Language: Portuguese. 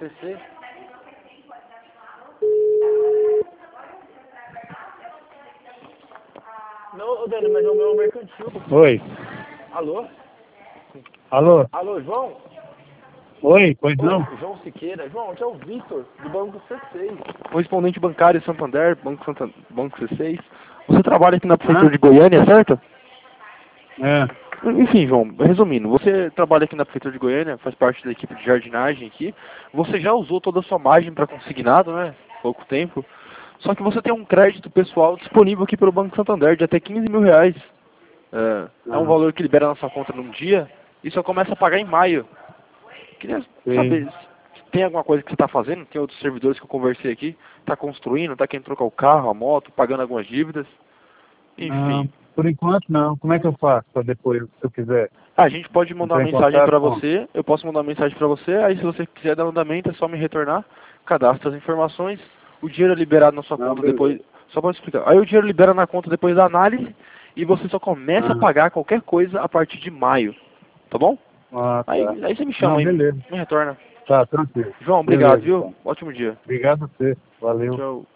CC. Não, Dani, mas é o meu mercantil. Oi. Alô? Alô? Alô, João? Oi, pois não? Oi, João Siqueira. João, aqui é o Vitor, do Banco C6. Correspondente bancário Santander, Banco C6. Você trabalha aqui na Prefeitura de Goiânia, certo? É. Enfim, João, resumindo, você trabalha aqui na Prefeitura de Goiânia, faz parte da equipe de jardinagem aqui. Você já usou toda a sua margem para consignado, né? Pouco tempo. Só que você tem um crédito pessoal disponível aqui pelo Banco Santander de até R$ 15.000. É um valor que libera na sua conta num dia e só começa a pagar em maio. Queria saber se tem alguma coisa que você está fazendo, tem outros servidores que eu conversei aqui, está construindo, está querendo trocar o carro, a moto, pagando algumas dívidas. Enfim. Não, por enquanto não. Como é que eu faço para depois, se eu quiser? A gente pode mandar uma Entrar em mensagem contato para com? você, eu posso mandar uma mensagem para você, aí se você quiser dar andamento é só me retornar, cadastra as informações, o dinheiro é liberado na sua Não, conta beleza. depois, só para explicar, aí o dinheiro libera na conta depois da análise e você só começa a pagar qualquer coisa a partir de maio, tá bom? Ah, tá. Aí você me chama Não, aí, beleza. me retorna. Tá, tranquilo. João, obrigado, Beleza, viu? então. Ótimo dia. Obrigado a você. Valeu. Tchau.